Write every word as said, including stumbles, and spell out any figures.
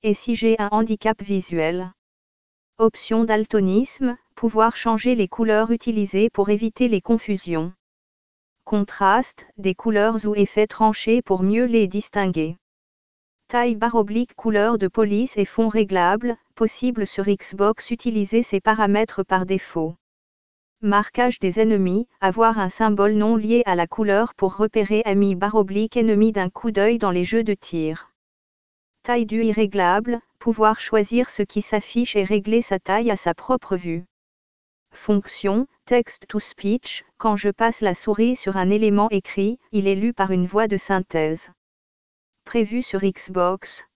Et si j'ai un handicap visuel? Option daltonisme, pouvoir changer les couleurs utilisées pour éviter les confusions. Contraste, des couleurs ou effets tranchés pour mieux les distinguer. Taille barre oblique couleur de police et fond réglable, possible sur Xbox. Utiliser ces paramètres par défaut. Marquage des ennemis, avoir un symbole non lié à la couleur pour repérer ami barre oblique ennemi d'un coup d'œil dans les jeux de tir. Taille du i réglable, pouvoir choisir ce qui s'affiche et régler sa taille à sa propre vue. Fonction, text to speech, quand je passe la souris sur un élément écrit, il est lu par une voix de synthèse. Prévu sur Xbox.